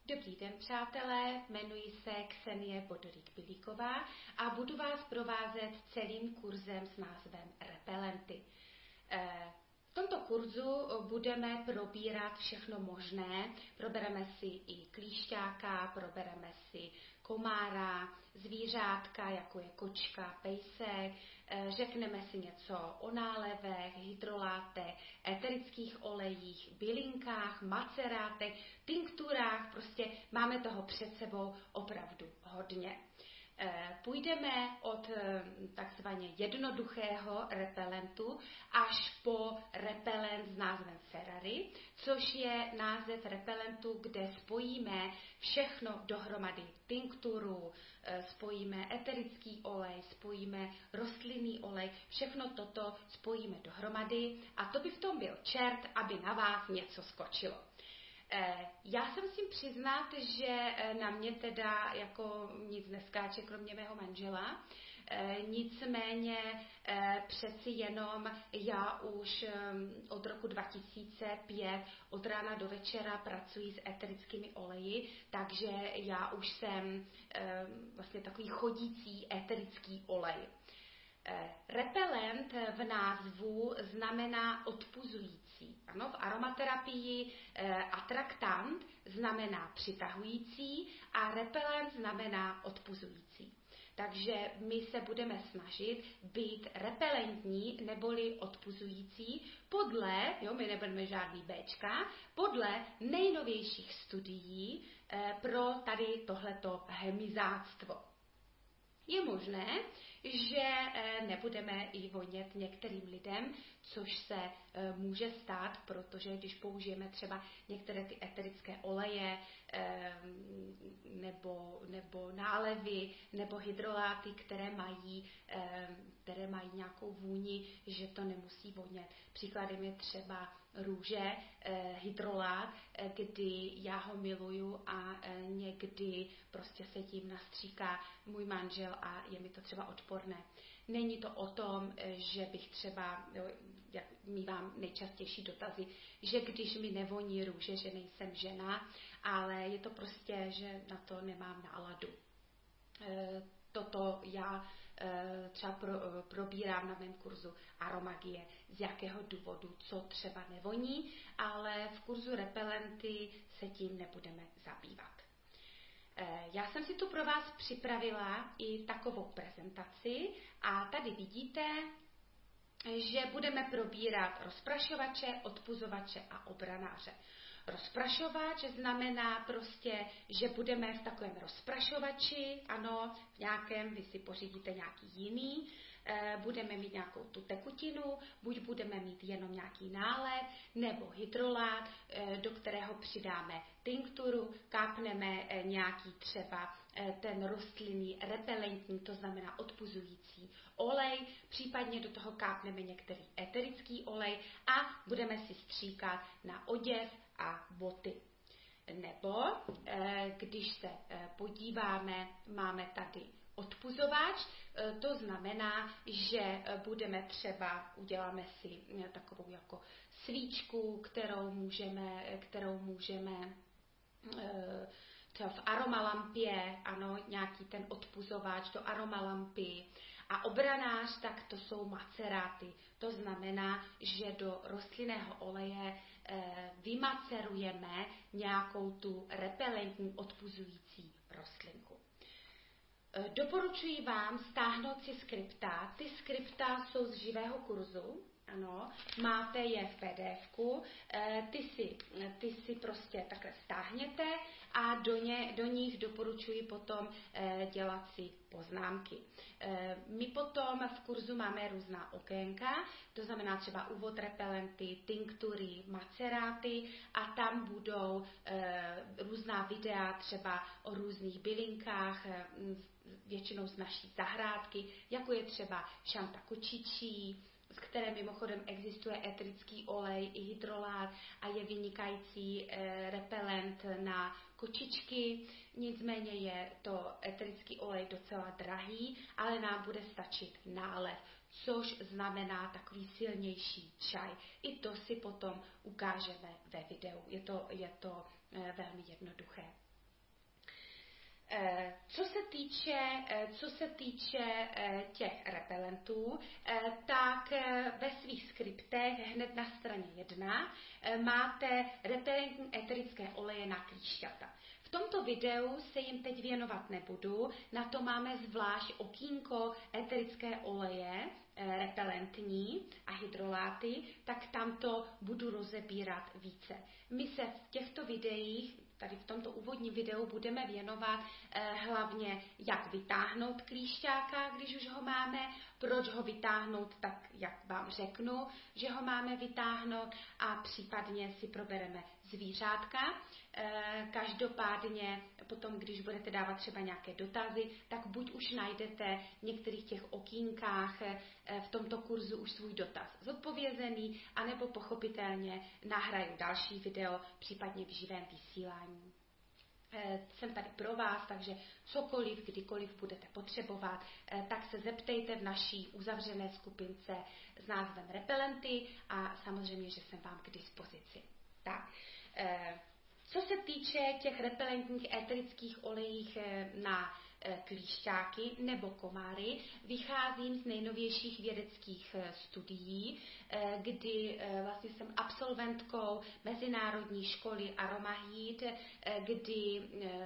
Dobrý den, přátelé, jmenuji se Ksenie Bodorík-Bilíková a budu vás provázet celým kurzem s názvem Repelenty. V tomto kurzu budeme probírat všechno možné. Probereme si i klíšťáka, probereme si komára, zvířátka, jako je kočka, pejsek, řekneme si něco o nálevech, hydrolátech, eterických olejích, bylinkách, macerátech, tinkturách, prostě máme toho před sebou opravdu hodně. Půjdeme od takzvaně jednoduchého repelentu až po repelent s názvem Ferrari, což je název repelentu, kde spojíme všechno dohromady, tinkturu, spojíme eterický olej, spojíme rostlinný olej, všechno toto spojíme dohromady a to by v tom byl čert, aby na vás něco skočilo. Já se musím přiznat, že na mě teda jako nic neskáče, kromě mého manžela. Nicméně přeci jenom já už od roku 2005 od rána do večera pracuji s eterickými oleji, takže já už jsem vlastně takový chodící eterický olej. Repelent v názvu znamená odpuzující. Ano, v aromaterapii atraktant znamená přitahující a repelent znamená odpuzující. Takže my se budeme snažit být repelentní neboli odpuzující podle, my nebudeme žádný Bčka, podle nejnovějších studií pro tady tohleto hemizáctvo. Je možné, že nebudeme i vonět některým lidem, což se může stát, protože když použijeme třeba některé ty eterické oleje nebo nálevy nebo hydroláty, které mají nějakou vůni, že to nemusí vonět. Příkladem je třeba růže, hydrolát, kdy já ho miluju a někdy prostě se tím nastříká můj manžel a je mi to třeba odporné. Není to o tom, že bych třeba, jak mívám nejčastější dotazy, že když mi nevoní růže, že nejsem žena, ale je to prostě, že na to nemám náladu. Toto já třeba probírám na mém kurzu aromagie, z jakého důvodu, co třeba nevoní, ale v kurzu repelenty se tím nebudeme zabývat. Já jsem si tu pro vás připravila i takovou prezentaci a tady vidíte, že budeme probírat rozprašovače, odpuzovače a obranáře. Rozprašovač znamená prostě, že budeme v takovém rozprašovači, ano, v nějakém, vy si pořídíte nějaký jiný, budeme mít nějakou tu tekutinu, buď budeme mít jenom nějaký nálev, nebo hydrolát, do kterého přidáme tinkturu, kápneme nějaký třeba ten rostlinný repelentní, to znamená odpuzující olej, případně do toho kápneme některý eterický olej a budeme si stříkat na oděv a boty. Nebo, když se podíváme, máme tady odpuzovač, to znamená, že budeme třeba, uděláme si takovou jako svíčku, kterou můžeme třeba v aromalampě, ano, nějaký ten odpuzovač do aromalampy. A obranář, tak to jsou maceráty. To znamená, že do rostlinného oleje vymacerujeme nějakou tu repelentní odpuzující rostlinku. Doporučuji vám stáhnout si skripta. Ty skripta jsou z živého kurzu, ano, máte je v PDF-ku, ty si prostě takhle stáhněte a do nich doporučuji potom dělat si poznámky. My potom v kurzu máme různá okénka, to znamená třeba úvod repelenty, tinktury, maceráty a tam budou různá videa třeba o různých bylinkách, většinou z naší zahrádky, jako je třeba šanta kočičí, z které mimochodem existuje eterický olej i hydrolát a je vynikající repelent na kočičky. Nicméně je to eterický olej docela drahý, ale nám bude stačit nálev, což znamená takový silnější čaj. I to si potom ukážeme ve videu. Je to velmi jednoduché. Co se týče těch repelentů, tak ve svých skriptech hned na straně 1 máte repelentní eterické oleje na klíšťata. V tomto videu se jim teď věnovat nebudu, na to máme zvlášť okýnko eterické oleje, repelentní a hydroláty, tak tam to budu rozebírat více. My se v těchto videích, tady v tomto úvodním videu, budeme věnovat hlavně, jak vytáhnout klíšťáka, když už ho máme, proč ho vytáhnout, tak jak vám řeknu, že ho máme vytáhnout, a případně si probereme zvířátka. Každopádně potom, když budete dávat třeba nějaké dotazy, tak buď už najdete v některých těch okýnkách v tomto kurzu už svůj dotaz zodpovězený, anebo pochopitelně nahraju další video, případně v živém vysílání. Jsem tady pro vás, takže cokoliv, kdykoliv budete potřebovat, tak se zeptejte v naší uzavřené skupince s názvem Repelenty a samozřejmě, že jsem vám k dispozici. Tak, co se týče těch repelentních éterických olejích na klíšťáky nebo komáry, vycházím z nejnovějších vědeckých studií, kdy vlastně jsem absolventkou Mezinárodní školy Aromaheat, kdy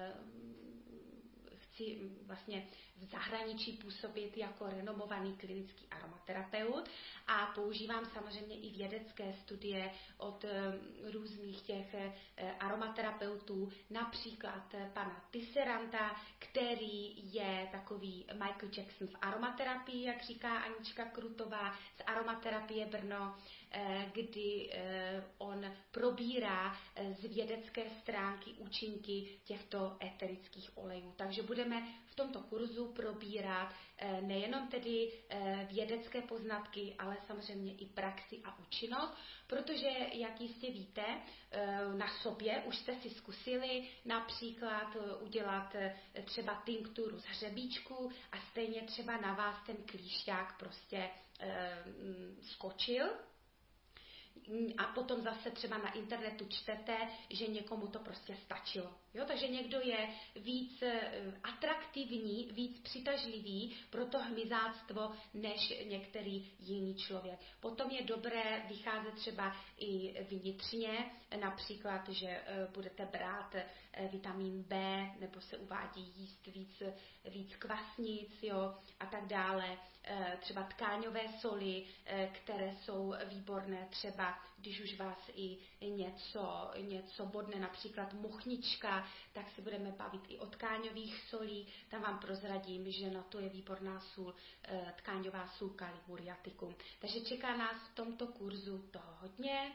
chci vlastně v zahraničí působit jako renomovaný klinický aromaterapeut a používám samozřejmě i vědecké studie od různých těch aromaterapeutů, například pana Tisseranta, který je takový Michael Jackson v aromaterapii, jak říká Anička Krutová z Aromaterapie Brno, kdy on probírá z vědecké stránky účinky těchto eterických olejů. Takže budeme v tomto kurzu probírat nejenom tedy vědecké poznatky, ale samozřejmě i praxi a účinnost, protože, jak jistě víte, na sobě už jste si zkusili například udělat třeba tinkturu z hřebíčku a stejně třeba na vás ten klíšťák prostě skočil. A potom zase třeba na internetu čtete, že někomu to prostě stačilo. Jo? Takže někdo je víc atraktivní, víc přitažlivý pro to hmyzáctvo než některý jiný člověk. Potom je dobré vycházet třeba i vnitřně, například, že budete brát vitamin B, nebo se uvádí jíst víc kvasnic, jo, a tak dále. Třeba tkáňové soli, které jsou výborné, třeba když už vás i něco bodne, například mochnička, tak se budeme bavit i o tkáňových solí. Tam vám prozradím, že na to je výborná sůl, tkáňová sůl Kali muriaticum. Takže čeká nás v tomto kurzu toho hodně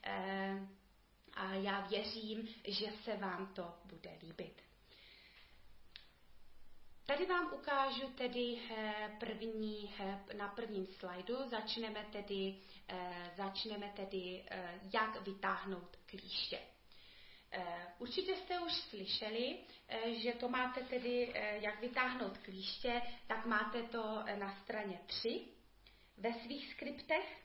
a já věřím, že se vám to bude líbit. Tady vám ukážu tedy na prvním slajdu, začneme tedy jak vytáhnout klíště. Určitě jste už slyšeli, že to máte tedy, jak vytáhnout klíště, tak máte to na straně 3 ve svých skriptech,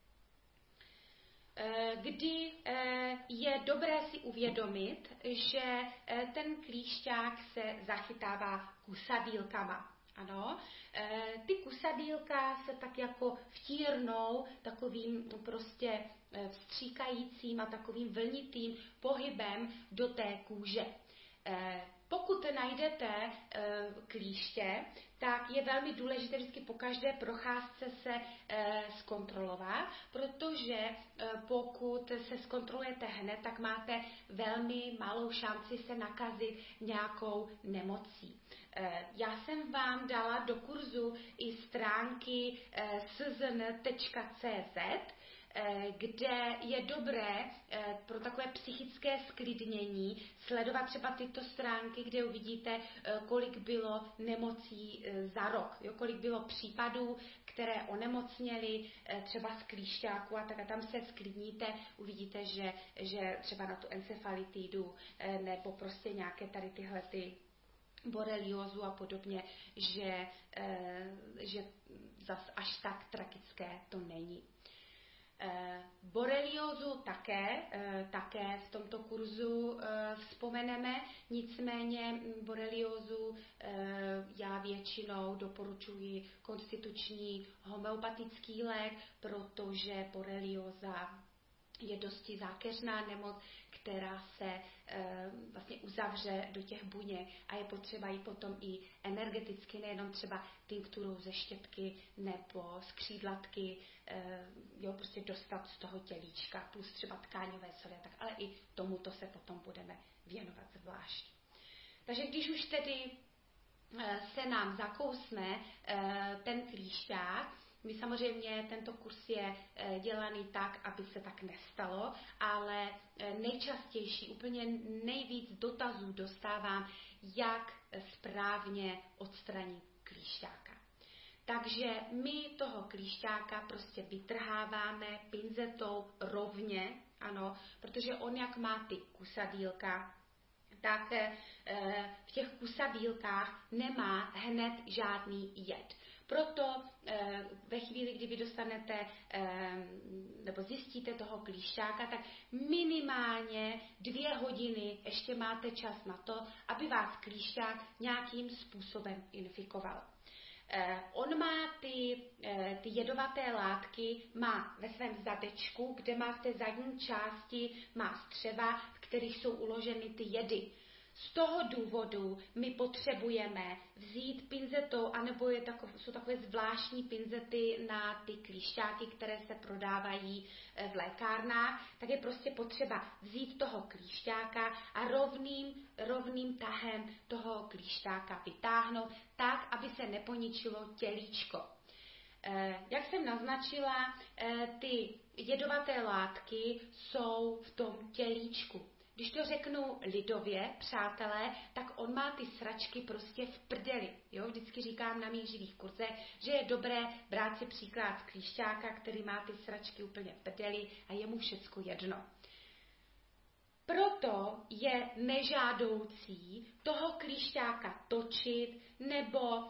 kdy je dobré si uvědomit, že ten klíšťák se zachytává kusadýlkama. Ano, ty kusadýlka se tak jako vtírnou takovým prostě vstříkajícím a takovým vlnitým pohybem do té kůže. Pokud najdete klíště, tak je velmi důležité vždycky po každé procházce se zkontrolovat, protože pokud se zkontrolujete hned, tak máte velmi malou šanci se nakazit nějakou nemocí. Já jsem vám dala do kurzu i stránky szn.cz, kde je dobré pro takové psychické sklidnění sledovat třeba tyto stránky, kde uvidíte, kolik bylo nemocí za rok, jo, kolik bylo případů, které onemocněly třeba z klíšťáku a tak a tam se sklidníte, uvidíte, že třeba na tu encefalitidu nebo prostě nějaké tady tyhle ty boreliózu a podobně, že zas až tak tragické to není. Boreliózu také v tomto kurzu vzpomeneme, nicméně boreliózu já většinou doporučuji konstituční homeopatický lék, protože borelióza je dosti zákeřná nemoc, která se vlastně uzavře do těch buněk a je potřeba ji potom i energeticky, nejenom třeba tinkturou ze štětky nebo z křídlatky, prostě dostat z toho tělíčka, plus třeba tkáňové soli, tak, ale i tomuto se potom budeme věnovat zvlášť. Takže když už tedy se nám zakousne ten klíšťák, my samozřejmě tento kurz je dělaný tak, aby se tak nestalo, ale nejčastější, úplně nejvíc dotazů dostávám, jak správně odstranit klíšťáka. Takže my toho klíšťáka prostě vytrháváme pinzetou rovně, ano, protože on jak má ty kusadýlka, tak v těch kusadýlkách nemá hned žádný jed. Proto ve chvíli, kdy vy dostanete nebo zjistíte toho klíšťáka, tak minimálně 2 hodiny ještě máte čas na to, aby vás klíšťák nějakým způsobem infikoval. On má ty jedovaté látky, má ve svém zadečku, kde má v té zadní části, má střeva, v kterých jsou uloženy ty jedy. Z toho důvodu my potřebujeme vzít pinzetou, anebo jsou takové zvláštní pinzety na ty klíšťáky, které se prodávají v lékárnách, tak je prostě potřeba vzít toho klíšťáka a rovným tahem toho klíšťáka vytáhnout tak, aby se neponičilo tělíčko. Jak jsem naznačila, ty jedovaté látky jsou v tom tělíčku. Když to řeknu lidově, přátelé, tak on má ty sračky prostě v prdeli. Jo? Vždycky říkám na mých živých kurzech, že je dobré brát si příklad z klíšťáka, který má ty sračky úplně v prdeli a je mu všecko jedno. Proto je nežádoucí toho klíšťáka točit nebo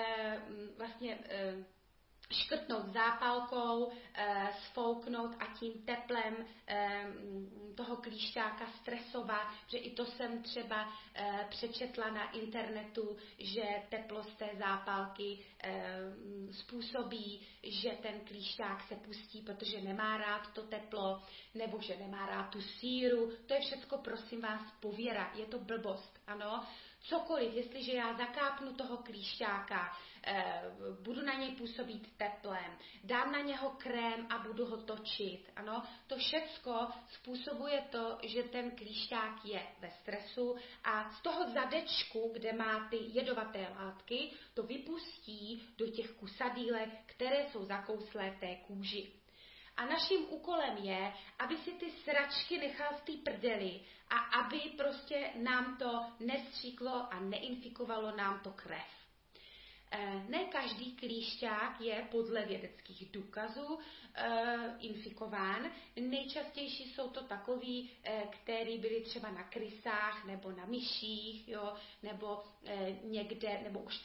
škrtnout zápalkou, sfouknout a tím teplem toho klíšťáka stresovat, že i to jsem třeba přečetla na internetu, že teplo z té zápalky způsobí, že ten klíšťák se pustí, protože nemá rád to teplo, nebo že nemá rád tu síru. To je všecko, prosím vás, pověra, je to blbost, ano. Cokoliv, jestliže já zakápnu toho klíšťáka, budu na něj působit teplem, dám na něho krém a budu ho točit, ano, to všecko způsobuje to, že ten klíšťák je ve stresu a z toho zadečku, kde má ty jedovaté látky, to vypustí do těch kusadýlek, které jsou zakouslé v té kůži. A naším úkolem je, aby si ty sračky nechal v té prdeli a aby prostě nám to nestříklo a neinfikovalo nám to krev. Ne každý klíšťák je podle vědeckých důkazů infikován. Nejčastější jsou to takový, který byli třeba na krysách nebo na myších, jo, nebo někde, nebo už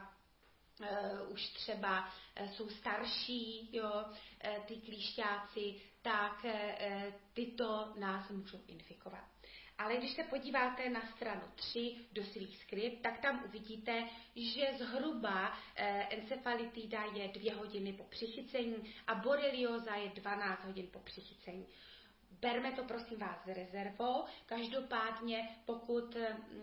třeba jsou starší, jo, ty klíšťáci, tak tyto nás můžou infikovat. Ale když se podíváte na stranu 3 do svých skript, tak tam uvidíte, že zhruba encefalitida je 2 hodiny po přichycení a borelióza je 12 hodin po přichycení. Berme to prosím vás s rezervou. Každopádně pokud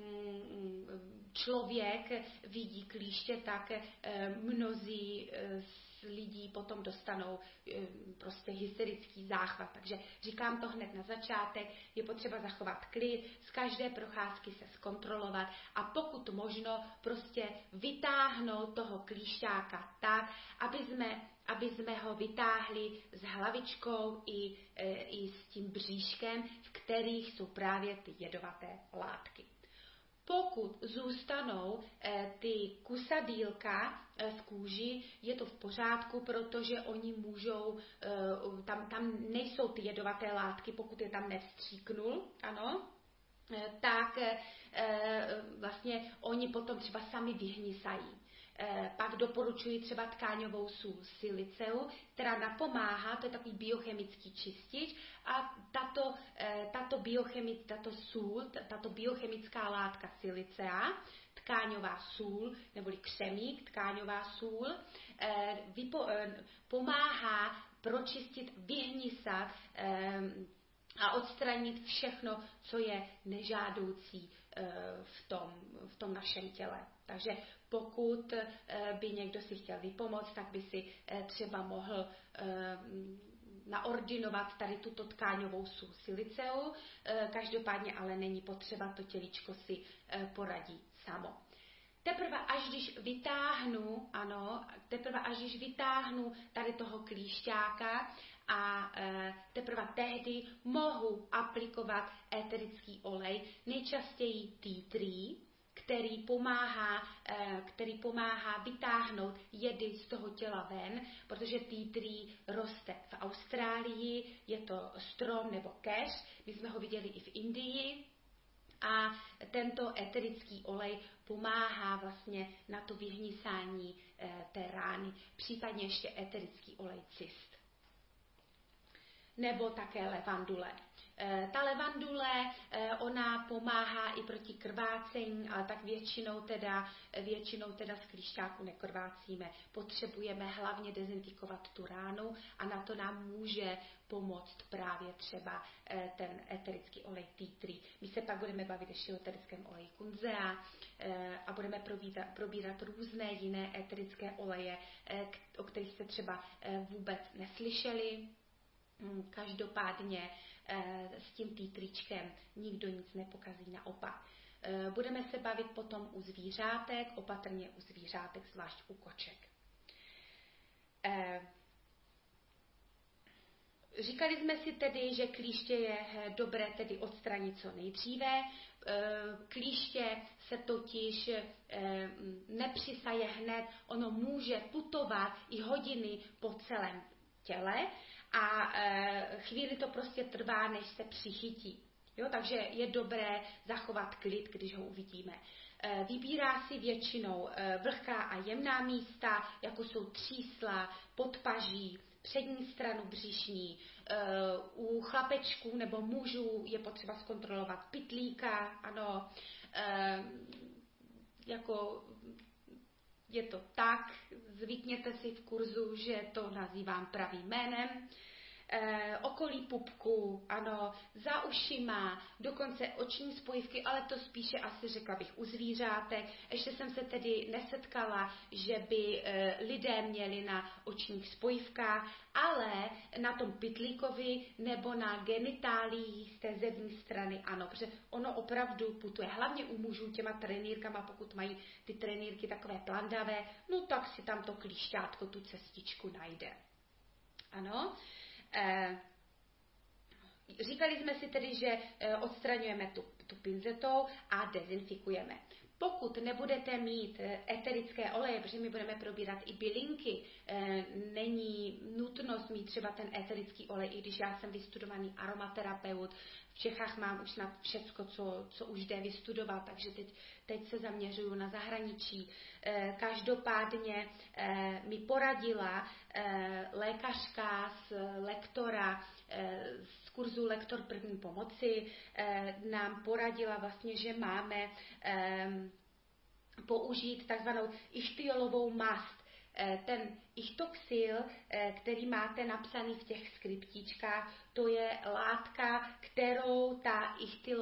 člověk vidí klíště, tak mnozí lidí potom dostanou prostě hysterický záchvat. Takže říkám to hned na začátek, je potřeba zachovat klid, z každé procházky se zkontrolovat a pokud možno prostě vytáhnout toho klíšťáka tak, aby jsme ho vytáhli s hlavičkou i s tím bříškem, v kterých jsou právě ty jedovaté látky. Pokud zůstanou ty kusadýlka v kůži, je to v pořádku, protože oni můžou, tam nejsou ty jedovaté látky, pokud je tam nevstříknul, ano, tak vlastně oni potom třeba sami vyhnisají. Pak doporučuji třeba tkáňovou sůl siliceu, která napomáhá, to je takový biochemický čistič a tato biochemická látka silicea, tkáňová sůl, neboli křemík, tkáňová sůl, pomáhá pročistit, vyhnisat a odstranit všechno, co je nežádoucí v tom našem těle. Takže pokud by někdo si chtěl vypomoct, tak by si třeba mohl naordinovat tady tuto tkáňovou sůl siliceu. Každopádně ale není potřeba, to tělíčko si poradí samo. Teprve až když vytáhnu tady toho klíšťáka a teprve tehdy mohu aplikovat éterický olej, nejčastěji tea tree, který pomáhá vytáhnout jedy z toho těla ven, protože tea tree roste v Austrálii, je to strom nebo keř, my jsme ho viděli i v Indii, a tento eterický olej pomáhá vlastně na to vyhnisání té rány, případně ještě eterický olej cyst. Nebo také levandule. Ta levandule, ona pomáhá i proti krvácení, ale tak většinou teda z klíšťáku nekrvácíme. Potřebujeme hlavně dezinfikovat tu ránu a na to nám může pomoct právě třeba ten eterický olej tea tree. My se pak budeme bavit ještě o eterickém oleji kunzea a budeme probírat různé jiné eterické oleje, o kterých jste třeba vůbec neslyšeli. Každopádně s tím týtričkem nikdo nic nepokazí, naopak. Budeme se bavit potom u zvířátek, opatrně u zvířátek, zvlášť u koček. Říkali jsme si tedy, že klíště je dobré tedy odstranit co nejdříve. Klíště se totiž nepřisaje hned, ono může putovat i hodiny po celém těle a chvíli to prostě trvá, než se přichytí. Jo, takže je dobré zachovat klid, když ho uvidíme. Vybírá si většinou vlhká a jemná místa, jako jsou třísla, podpaží, přední stranu břišní. U chlapečků nebo mužů je potřeba zkontrolovat pytlíka, ano, jako je to tak, zvykněte si v kurzu, že to nazývám pravým jménem. Okolí pupku, ano, za ušima, dokonce oční spojivky, ale to spíše asi řekla bych u zvířátek. Ještě jsem se tedy nesetkala, že by lidé měli na očních spojivkách, ale na tom pytlíkovi nebo na genitáliích z té zevní strany, ano, protože ono opravdu putuje, hlavně u mužů těma trenýrkama, pokud mají ty trenýrky takové plandavé, no tak si tam to klíšťátko tu cestičku najde. Ano. Říkali jsme si tedy, že odstraňujeme tu pinzetou a dezinfikujeme. Pokud nebudete mít eterické oleje, protože my budeme probírat i bylinky, není nutnost mít třeba ten eterický olej, i když já jsem vystudovaný aromaterapeut, v Čechách mám už snad všecko, co už jde vystudovat, takže teď se zaměřuju na zahraničí. Každopádně mi poradila lékařka z lektora, z kurzu Lektor první pomoci, nám poradila vlastně, že máme použít takzvanou ichtiolovou mast. Ten ichtoxyl, který máte napsaný v těch skriptíčkách, to je látka, kterou ta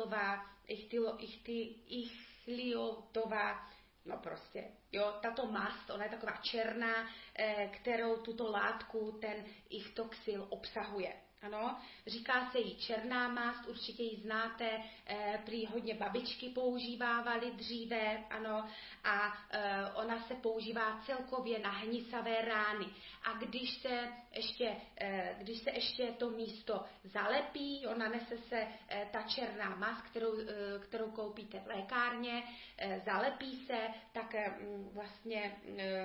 ichthyotová, no prostě, jo, tato mast, ona je taková černá, kterou tuto látku ten ichtoxyl obsahuje. Ano, říká se jí černá mast, určitě ji znáte, prý hodně babičky používávaly dříve, ano, a ona se používá celkově na hnisavé rány. A když se ještě to místo zalepí, nanese se ta černá mast, kterou koupíte v lékárně, zalepí se, tak vlastně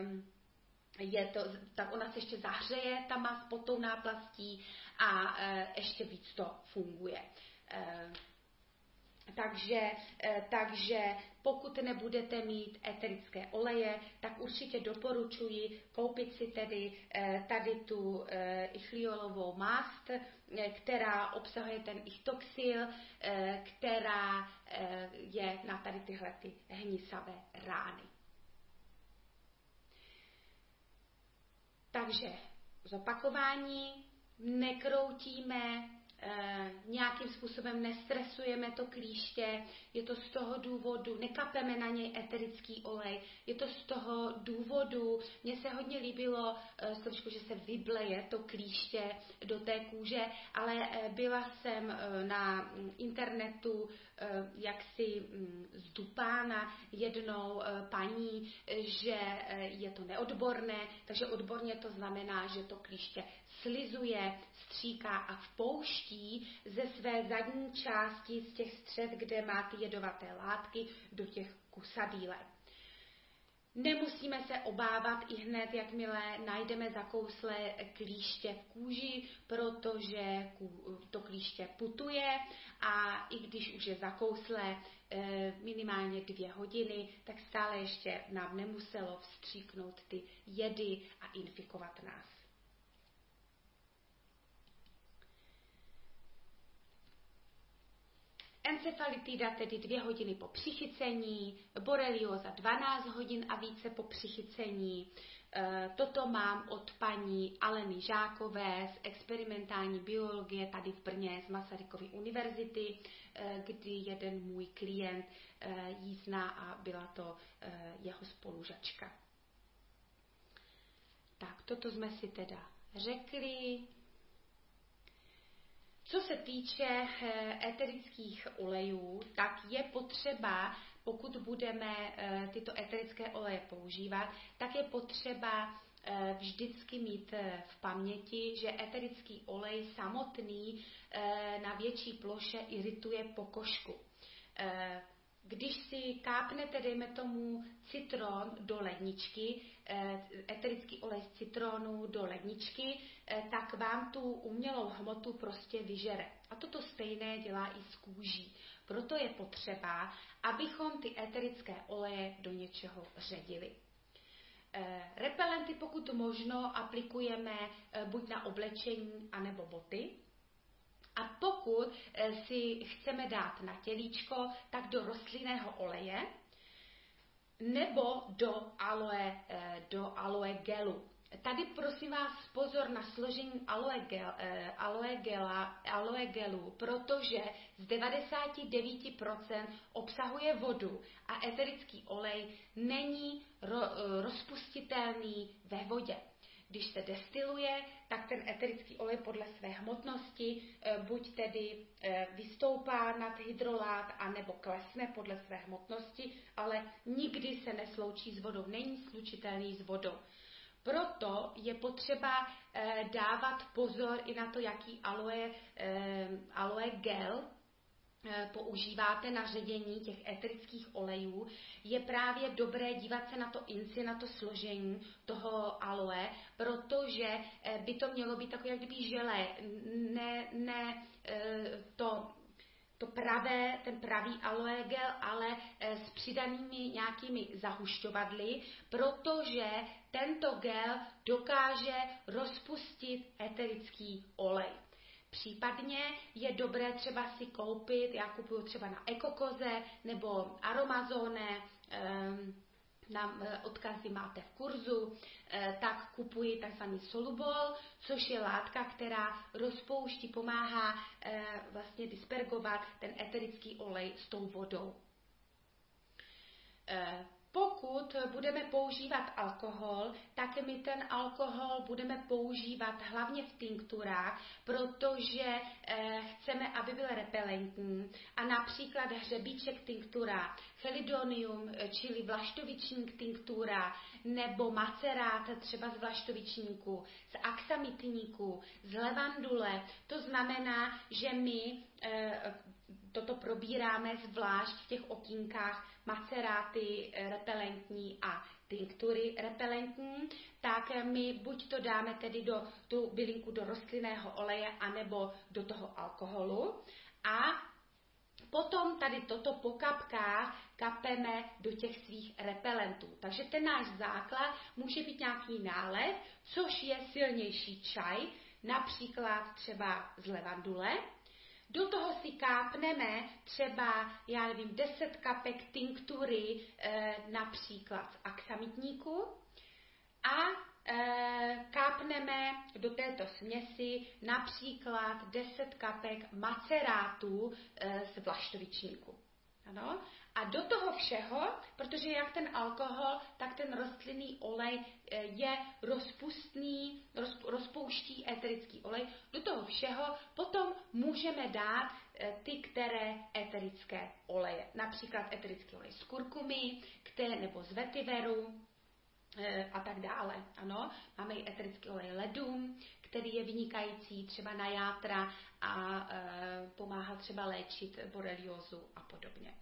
tak ona se ještě zahřeje, ta mast pod tou náplastí a ještě víc to funguje. Takže pokud nebudete mít eterické oleje, tak určitě doporučuji koupit si tedy tady tu ichthyolovou mast, která obsahuje ten ichtoxyl, která je na tady tyhle ty hnisavé rány. Takže zopakování, nekroutíme, nějakým způsobem nestresujeme to klíště, je to z toho důvodu, nekapeme na něj eterický olej, je to z toho důvodu, mně se hodně líbilo trošku, že se vybleje to klíště do té kůže, ale byla jsem na internetu jaksi zdupána jednou paní, že je to neodborné, takže odborně to znamená, že to klíště slizuje, stříká a vpouští ze své zadní části z těch střev, kde má ty jedovaté látky, do těch kusadílek. Nemusíme se obávat i hned, jakmile najdeme zakouslé klíště v kůži, protože to klíště putuje a i když už je zakouslé minimálně 2 hodiny, tak stále ještě nám nemuselo vstříknout ty jedy a infikovat nás. Encefalitida tedy 2 hodiny po přichycení, borelioza 12 hodin a více po přichycení. Toto mám od paní Aleny Žákové z experimentální biologie tady v Brně z Masarykovy univerzity, kdy jeden můj klient jí zná a byla to jeho spolužačka. Tak, toto jsme si teda řekli. Co se týče eterických olejů, tak je potřeba, pokud budeme tyto eterické oleje používat, tak je potřeba vždycky mít v paměti, že eterický olej samotný na větší ploše irituje pokožku. Když si kápnete, dejme tomu, citron do ledničky, eterický olej z citronu do ledničky, tak vám tu umělou hmotu prostě vyžere. A toto stejné dělá i s kůží. Proto je potřeba, abychom ty eterické oleje do něčeho ředili. Repelenty pokud možno aplikujeme buď na oblečení, anebo boty. A pokud si chceme dát na tělíčko, tak do rostlinného oleje nebo do aloe gelu. Tady prosím vás pozor na složení aloe gelu, protože z 99% obsahuje vodu a eterický olej není rozpustitelný ve vodě. Když se destiluje, tak ten eterický olej podle své hmotnosti buď tedy vystoupá nad hydrolát, anebo klesne podle své hmotnosti, ale nikdy se nesloučí s vodou, není slučitelný s vodou. Proto je potřeba dávat pozor i na to, jaký aloe gel používáte na ředění těch eterických olejů. Je právě dobré dívat se na to na to složení toho aloe, protože by to mělo být takové, jak kdyby želé, ten pravý aloe gel, ale s přidanými nějakými zahušťovadly, protože tento gel dokáže rozpustit eterický olej. Případně je dobré třeba si koupit, já kupuju třeba na Ekokoze nebo Aromazone, odkazy máte v kurzu, tak kupuji takzvaný solubol, což je látka, která rozpouští, pomáhá vlastně dispergovat ten eterický olej s tou vodou. Pokud budeme používat alkohol, tak my ten alkohol budeme používat hlavně v tinkturách, protože chceme, aby byl repelentní. A například hřebíček tinktura, chelidonium, čili vlaštovičník tinktura, nebo macerát třeba z vlaštovičníku, z aksamitníku, z levandule. To znamená, že my toto probíráme zvlášť v těch okýnkách maceráty repelentní a tinktury repelentní, tak my buď to dáme tedy tu bylinku do rostlinného oleje, anebo do toho alkoholu. A potom tady toto po kapkách kapeme do těch svých repelentů. Takže ten náš základ může být nějaký nálev, což je silnější čaj, například třeba z levandule. Do toho si kápneme třeba, 10 kapek tinktury, například z aksamitníku a kápneme do této směsi například 10 kapek macerátu z vlaštovičníku. Ano? A do toho všeho, protože jak ten alkohol, tak ten rostlinný olej je rozpustný, rozpouští eterický olej, do toho všeho potom můžeme dát ty, které eterické oleje. Například eterický olej z kurkumy, nebo z vetiveru, a tak dále. Ano, máme i eterický olej ledum, který je vynikající třeba na játra a pomáhá třeba léčit boreliózu a podobně.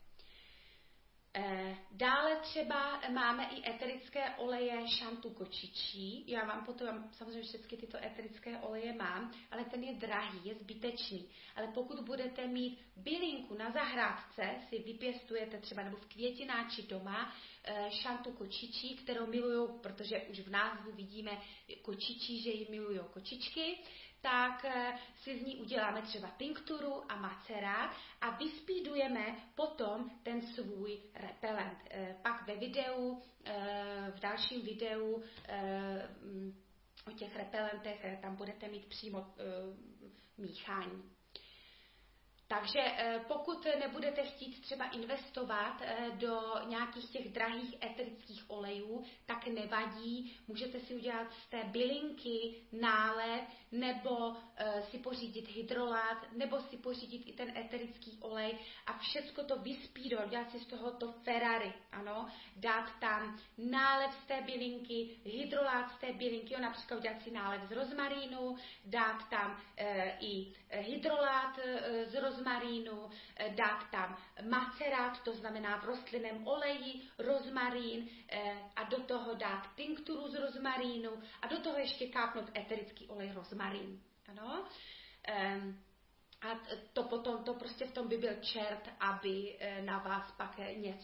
Dále třeba máme i eterické oleje šantu kočičí. Já vám potom, samozřejmě všechny tyto eterické oleje mám, ale ten je drahý, je zbytečný. Ale pokud budete mít bylinku na zahrádce, si vypěstujete třeba nebo v květináči doma šantu kočičí, kterou milujou, protože už v názvu vidíme kočičí, že ji milují kočičky, tak si z ní uděláme třeba tinkturu a macerát a vyspídujeme potom ten svůj repelent. Pak ve videu, v dalším videu o těch repelentech, tam budete mít přímo míchání. Takže pokud nebudete chtít třeba investovat do nějakých těch drahých eterických olejů, tak nevadí, můžete si udělat z té bylinky nálev, nebo si pořídit hydrolát, nebo si pořídit i ten eterický olej a všecko to vyspídovat, dělat si z tohoto Ferrari, ano, dát tam nálev z té bylinky, hydrolát z té bylinky, například udělat si nálev z rozmarínu, dát tam i hydrolát z rozmarínu, dát tam macerát, to znamená v rostlinném oleji, rozmarín a do toho dát tinkturu z rozmarínu a do toho ještě kápnout eterický olej rozmarín. Ano? A to potom, to prostě v tom by byl čert, aby na vás pak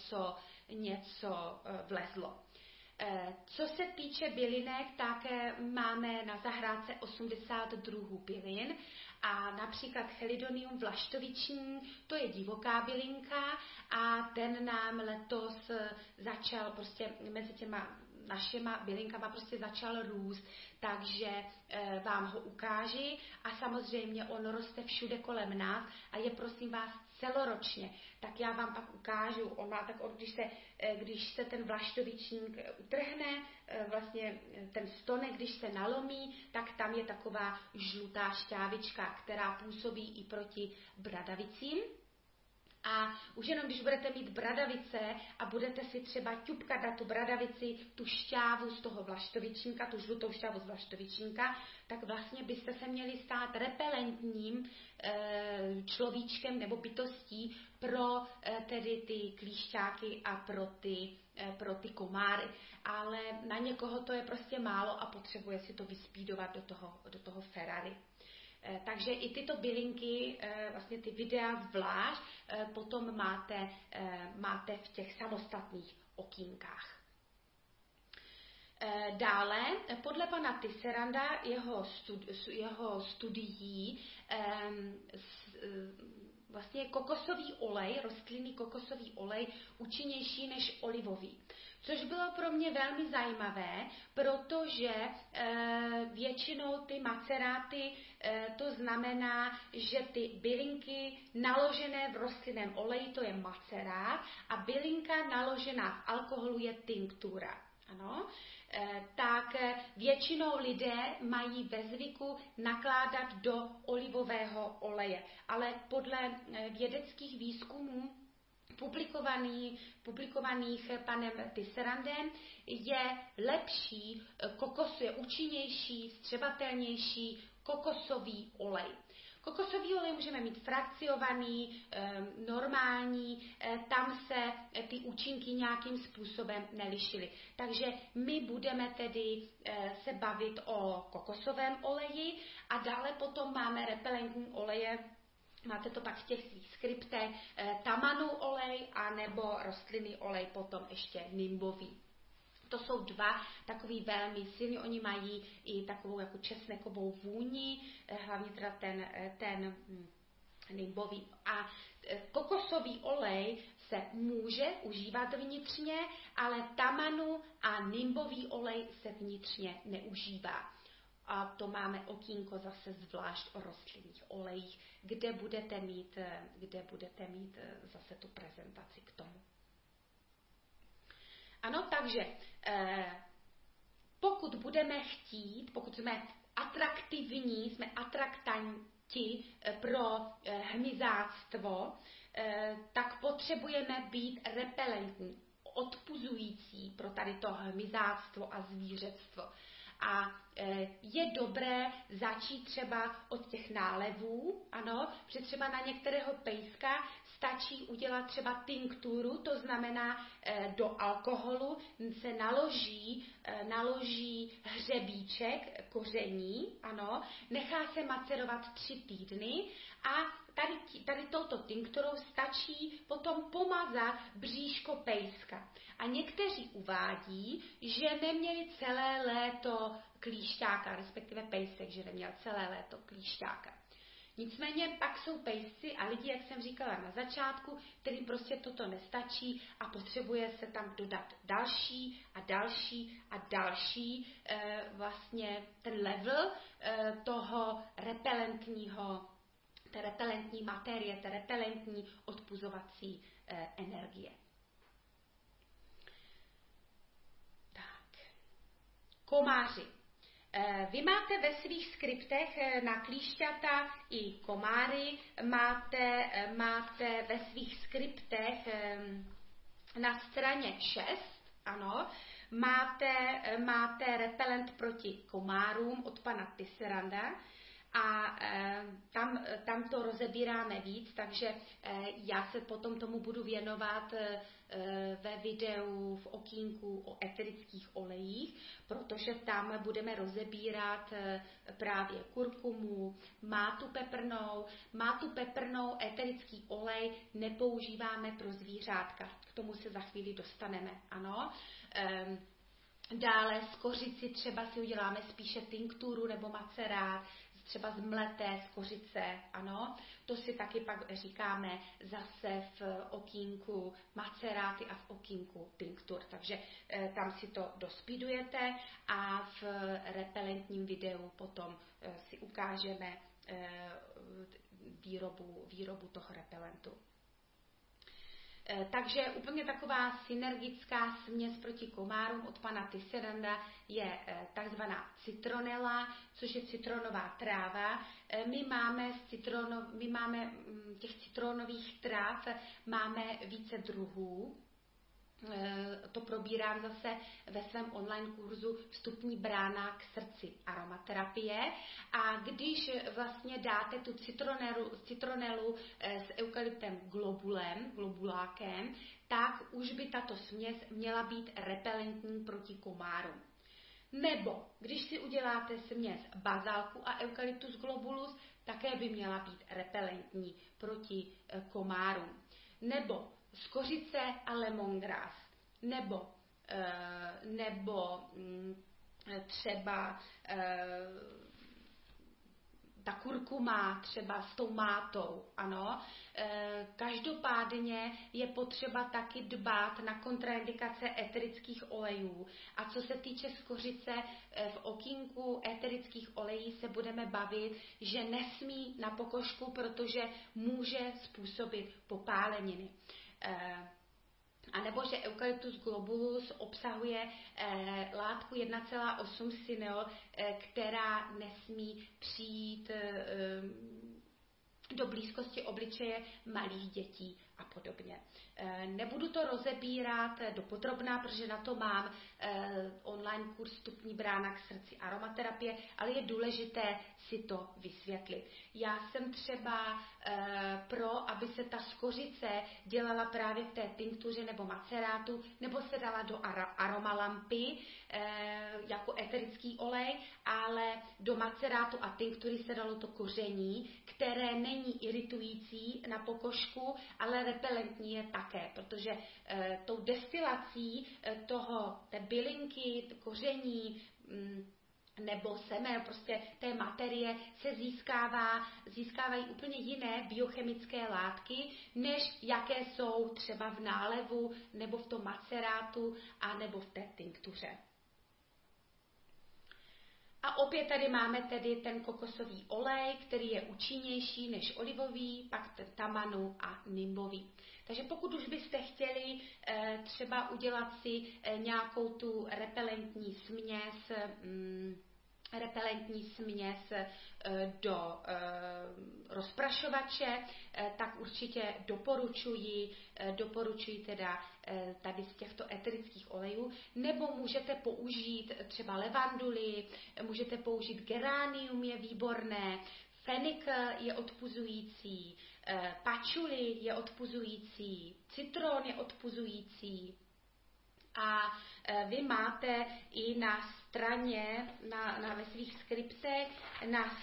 něco vlezlo. Co se týče bylinek, tak máme na zahrádce 80 druhů bylin a například Chelidonium vlaštoviční, to je divoká bylinka a ten nám letos začal prostě mezi těma našima bylinkama prostě začal růst, takže vám ho ukáži a samozřejmě on roste všude kolem nás a je prosím vás celoročně, tak já vám pak ukážu, když se ten vlaštovičník utrhne, vlastně ten stonek, když se nalomí, tak tam je taková žlutá šťávička, která působí i proti bradavicím. A už jenom když budete mít bradavice a budete si třeba ťupkat na tu bradavici tu šťávu z toho vlaštovičníka, tu žlutou šťávu z vlaštovičníka, tak vlastně byste se měli stát repelentním človíčkem nebo bytostí pro tedy ty klíšťáky a pro ty komáry. Ale na někoho to je prostě málo a potřebuje si to vyspídovat do toho Ferrari. Takže i tyto bylinky, vlastně ty videa zvlášť, potom máte v těch samostatných okýnkách. Dále, podle pana Tisseranda, jeho studií, vlastně je kokosový olej, rostlinný kokosový olej účinnější než olivový. Což bylo pro mě velmi zajímavé, protože většinou ty maceráty, to znamená, že ty bylinky naložené v rostlinném oleji, to je macerát, a bylinka naložená v alkoholu je tinktura. Ano? Tak většinou lidé mají ve zvyku nakládat do olivového oleje. Ale podle vědeckých výzkumů publikovaných panem Tisserandem je lepší, je účinnější, vstřebatelnější kokosový olej. Kokosový olej můžeme mít frakciovaný, normální, tam se ty účinky nějakým způsobem nelišily. Takže my budeme tedy se bavit o kokosovém oleji a dále potom máme repelentní oleje, Máte to pak v těch svých skriptech, tamanu olej a nebo rostlinný olej, potom ještě nimbový. To jsou dva takový velmi silní, oni mají i takovou jako česnekovou vůni, hlavně teda ten nimbový. A kokosový olej se může užívat vnitřně, ale tamanu a nimbový olej se vnitřně neužívá. A to máme okýnko zase zvlášť o rostlinných olejích, kde budete mít zase tu prezentaci k tomu. Ano, takže pokud budeme chtít, pokud jsme atraktivní, jsme atraktanti pro hmyzáctvo, tak potřebujeme být repelentní, odpuzující pro tady to hmyzáctvo a zvířectvo. A je dobré začít třeba od těch nálevů, ano, protože třeba na některého pejska stačí udělat třeba tinkturu, to znamená do alkoholu se naloží hřebíček koření, ano, nechá se macerovat 3 týdny a tady touto tinkturou stačí potom pomazat bříško pejska. A někteří uvádí, že neměli celé léto klíšťáka, respektive pejsek, že neměl celé léto klíšťáka. Nicméně pak jsou pejsci a lidi, jak jsem říkala na začátku, kterým prostě toto nestačí a potřebuje se tam dodat další a další a další vlastně ten level toho té repelentní materie, té repelentní odpuzovací energie. Tak. Komáři. Vy máte ve svých skriptech na klíšťata i komáry, máte ve svých skriptech na straně 6, ano, máte repelent proti komárům od pana Tisseranda a tam to rozebíráme víc, takže já se potom tomu budu věnovat ve videu v okýnku o eterických olejích, protože tam budeme rozebírat právě kurkumu, mátu peprnou, eterický olej nepoužíváme pro zvířátka. K tomu se za chvíli dostaneme, ano. Dále z kořici třeba si uděláme spíše tinkturu nebo macerát, třeba z mleté z kořice, ano, to si taky pak říkáme zase v okýnku maceráty a v okýnku tinktur, takže tam si to dospídujete a v repelentním videu potom si ukážeme výrobu toho repelentu. Takže úplně taková synergická směs proti komárům od pana Tisseranda je takzvaná citronela, což je citronová tráva. My máme těch citronových tráv máme více druhů. To probírám zase ve svém online kurzu Vstupní brána k srdci aromaterapie. A když vlastně dáte tu citronelu s eukalyptem globulákem, tak už by tato směs měla být repelentní proti komárům. Nebo když si uděláte směs bazálku a eukalyptus globulus, také by měla být repelentní proti komárům. Nebo z kořice a lemongrass, nebo třeba ta kurkuma třeba s tou mátou, ano. Každopádně je potřeba taky dbát na kontraindikace eterických olejů. A co se týče skořice, v okýnku eterických olejí se budeme bavit, že nesmí na pokožku, protože může způsobit popáleniny. A nebo že eukalyptus globulus obsahuje látku 1,8 synol, která nesmí přijít do blízkosti obličeje malých dětí a podobně. Nebudu to rozebírat dopodrobná, protože na to mám online kurz Vstupní brána k srdci aromaterapie, ale je důležité si to vysvětlit. Já jsem třeba aby se ta skořice dělala právě v té tinktuře nebo macerátu, nebo se dala do aromalampy jako eterický olej, ale do macerátu a tinktury se dalo to koření, které není iritující na pokožku, ale repelentní je také, protože tou destilací té bylinky, koření, nebo semen, prostě té materie se získávají úplně jiné biochemické látky, než jaké jsou třeba v nálevu, nebo v tom macerátu, a nebo v té tinktuře. A opět tady máme tedy ten kokosový olej, který je účinnější než olivový, pak ten tamanu a nimbový. Takže pokud už byste chtěli třeba udělat si nějakou tu repelentní směs do rozprašovače, tak určitě doporučuji teda tady z těchto eterických olejů, nebo můžete použít třeba levanduly, můžete použít geranium, je výborné, fenikl je odpuzující, pačuli je odpuzující, citron je odpuzující. A vy máte i na straně, ve svých skriptech, na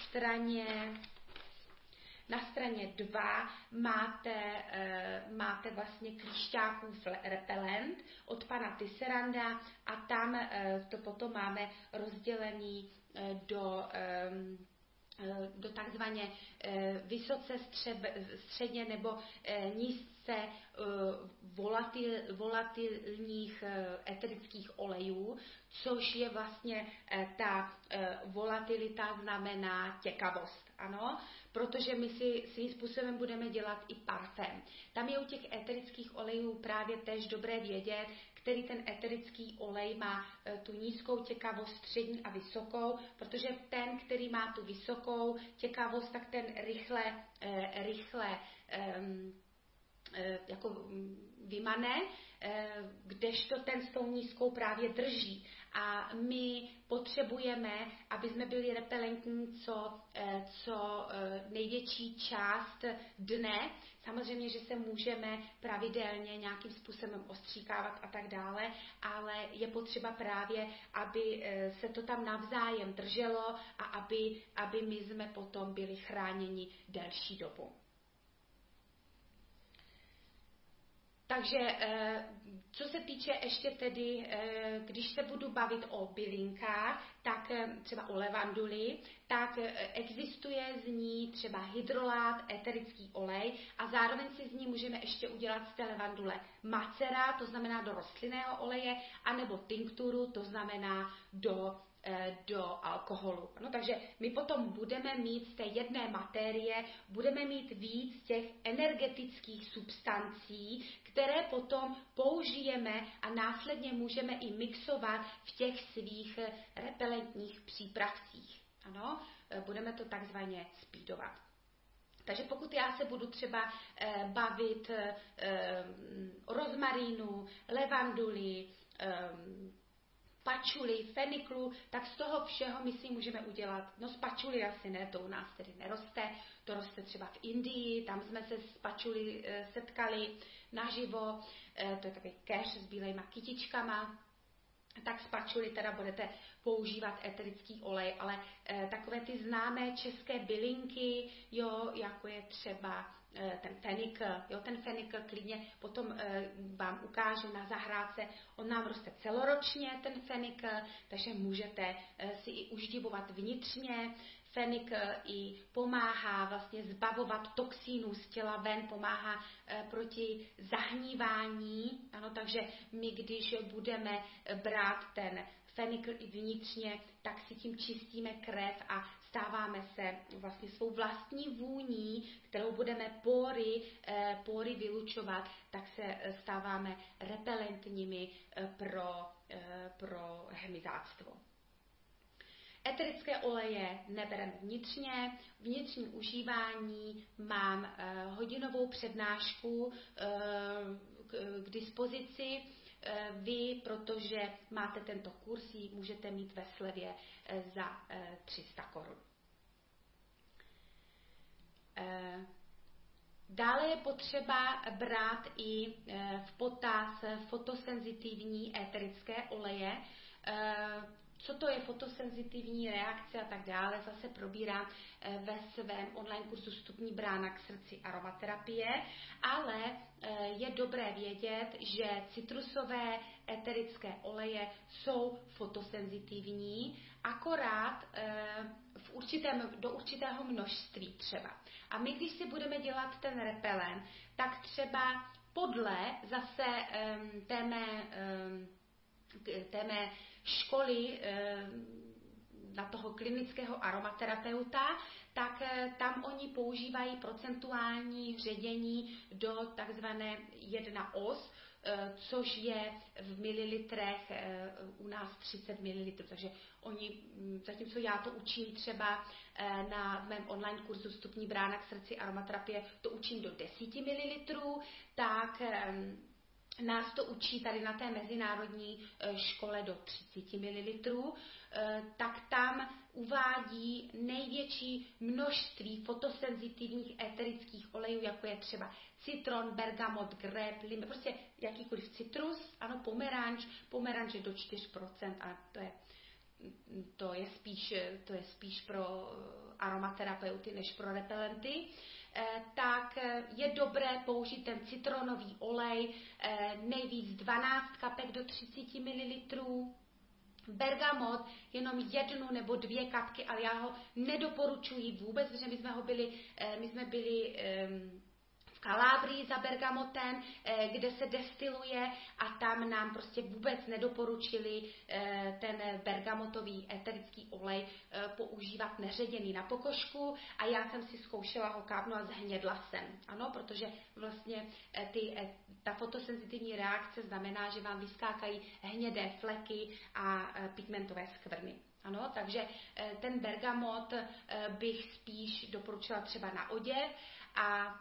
straně 2 máte vlastně klíšťákův repelent od pana Tisseranda a tam to potom máme rozdělený do takzvaně vysoce středně nebo nízce volatilních eterických olejů, což je vlastně ta volatilita znamená těkavost, ano, protože my si svým způsobem budeme dělat i parfém. Tam je u těch eterických olejů právě též dobré vědět, který ten eterický olej má tu nízkou těkavost, střední a vysokou, protože ten, který má tu vysokou těkavost, tak ten rychle jako vymane, kdežto ten s tou nízkou právě drží. A my potřebujeme, aby jsme byli repelentní co největší část dne. Samozřejmě, že se můžeme pravidelně nějakým způsobem ostříkávat a tak dále, ale je potřeba právě, aby se to tam navzájem drželo a aby my jsme potom byli chráněni delší dobu. Takže co se týče ještě tedy, když se budu bavit o bylinkách, tak třeba o levanduli, tak existuje z ní třeba hydrolát, eterický olej a zároveň si z ní můžeme ještě udělat z té levandule macerát, to znamená do rostlinného oleje, anebo tinkturu, to znamená do alkoholu. No, takže my potom budeme mít z té jedné matérie, budeme mít víc těch energetických substancí, které potom použijeme a následně můžeme i mixovat v těch svých repelentních přípravcích. Ano, budeme to takzvaně speedovat. Takže pokud já se budu třeba bavit o rozmarínu, levanduli, pačuli, feniklu, tak z toho všeho my si můžeme udělat, no z pačuli asi ne, to u nás tedy neroste, to roste třeba v Indii, tam jsme se s pačuli setkali naživo, to je takový keř s bílejma kytičkama, tak z pačuli teda budete používat eterický olej, ale takové ty známé české bylinky, jo, jako je třeba ten fenikl, jo, ten fenikl klidně potom vám ukážu na zahrádce, on nám roste celoročně, ten fenikl, takže můžete si i uždivovat vnitřně. Fenikl i pomáhá vlastně zbavovat toxínů z těla ven, pomáhá proti zahnívání, ano, takže my, když budeme brát ten fenikl i vnitřně, tak si tím čistíme krev a stáváme se vlastně svou vlastní vůní, kterou budeme pory vylučovat, tak se stáváme repelentními pro hmyzáctvo. Eterické oleje nebereme vnitřně, vnitřní užívání mám hodinovou přednášku k dispozici. Vy, protože máte tento kurz, ji můžete mít ve slevě za 300 korun. Dále je potřeba brát i v potaz fotosenzitivní éterické oleje. Co to je fotosenzitivní reakce a tak dále, zase probírám ve svém online kurzu Vstupní brána k srdci aromaterapie, ale je dobré vědět, že citrusové éterické oleje jsou fotosenzitivní, akorát do určitého množství třeba. A my, když si budeme dělat ten repelen, tak třeba podle zase té mé školy na toho klinického aromaterapeuta, tak tam oni používají procentuální ředění do takzvané 1 os, což je v mililitrech u nás 30 ml. Takže oni, zatímco já to učím třeba na mém online kurzu Vstupní brána k srdci aromaterapie, to učím do 10 ml, tak nás to učí tady na té mezinárodní škole do 30 ml, tak tam uvádí největší množství fotosenzitivních éterických olejů, jako je třeba citron, bergamot, grep, lim, prostě jakýkoliv citrus, ano, pomeranč je do 4%, a to je spíš pro aromaterapeuty než pro repelenty. Tak je dobré použít ten citronový olej, nejvíc 12 kapek do 30 ml, bergamot jenom 1 nebo 2 kapky, ale já ho nedoporučuji vůbec, protože my jsme byli v Kalábrii za bergamotem, kde se destiluje, a tam nám prostě vůbec nedoporučili ten bergamotový éterický olej používat neředěný na pokožku, a já jsem si zkoušela ho kápnout a zhnědla jsem. Ano, protože vlastně ta fotosenzitivní reakce znamená, že vám vyskákají hnědé fleky a pigmentové skvrny. Ano, takže ten bergamot bych spíš doporučila třeba na oděv a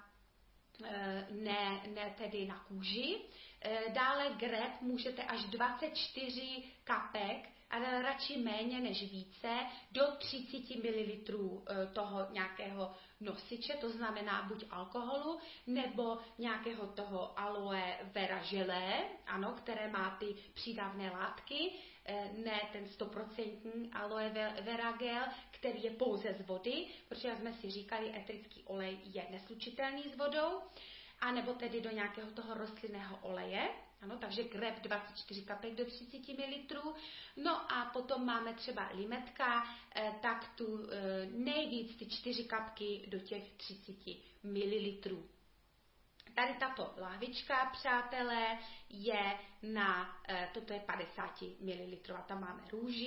ne tedy na kůži. Dále grep můžete až 24 kapek, ale radši méně než více, do 30 ml toho nějakého nosiče, to znamená buď alkoholu, nebo nějakého toho aloe vera gelé, ano, které má ty přídavné látky, ne ten 100% aloe vera gel, který je pouze z vody, protože jak jsme si říkali, eterický olej je neslučitelný s vodou, anebo tedy do nějakého toho rostlinného oleje. Ano, takže grep 24 kapek do 30 ml. No a potom máme třeba limetka, tak tu nejvíc ty 4 kapky do těch 30 ml. Tady tato lahvička, přátelé, je toto je 50 ml. A tam máme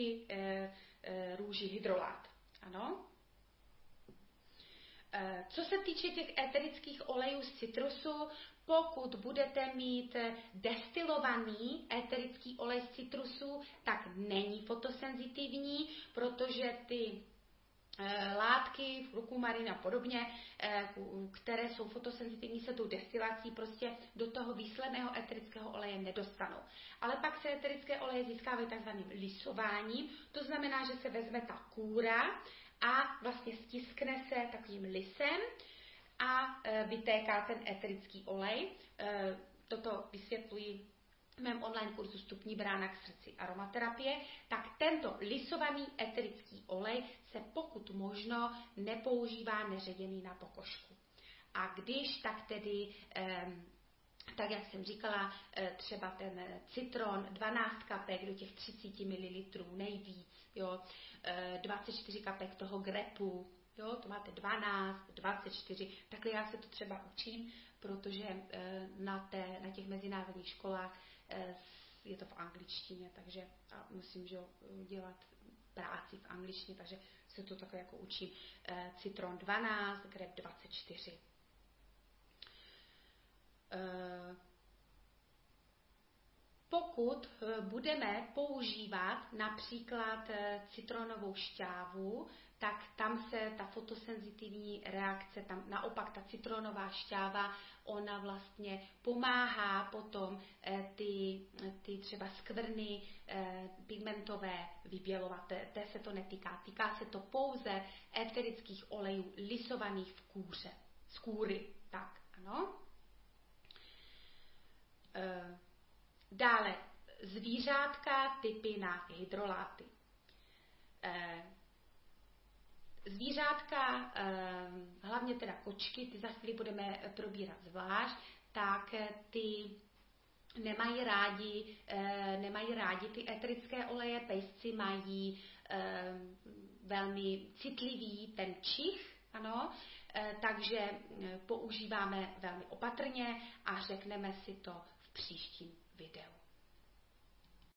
růži hydrolát. Ano. Co se týče těch éterických olejů z citrusu, pokud budete mít destilovaný éterický olej z citrusu, tak není fotosenzitivní, protože ty látky, kurkumarin a podobně, které jsou fotosenzitivní, se tou destilací prostě do toho výsledného éterického oleje nedostanou. Ale pak se éterické oleje získávají takzvaným lisováním, to znamená, že se vezme ta kůra a vlastně stiskne se takovým lisem a vytéká ten éterický olej. Toto vysvětluji v mém online kurzu Vstupní brána k srdci aromaterapie. Tak tento lisovaný éterický olej se pokud možno nepoužívá neředěný na pokožku. A když, tak tedy tak jak jsem říkala, třeba ten citron 12 kapek do těch 30 ml nejvíc, jo, 24 kapek toho grepu, jo, to máte 12, 24, takhle já se to třeba učím, protože na těch mezinárodních školách je to v angličtině, takže musím dělat práci v angličtině, takže se to takhle jako učím. Citron 12, grep 24. Pokud budeme používat například citronovou šťávu, tak tam se ta fotosenzitivní reakce, tam naopak ta citronová šťáva, ona vlastně pomáhá potom ty třeba skvrny pigmentové vybělovat. Té se to netýká. Týká se to pouze eterických olejů lisovaných z kůry. Tak, ano. Dále zvířátka typy na hydroláty. Zvířátka, hlavně teda kočky, ty za chvíli budeme probírat zvlášť, tak ty nemají rádi ty eterické oleje, pejsci mají velmi citlivý ten čich, ano, takže používáme velmi opatrně a řekneme si to v příštím videu.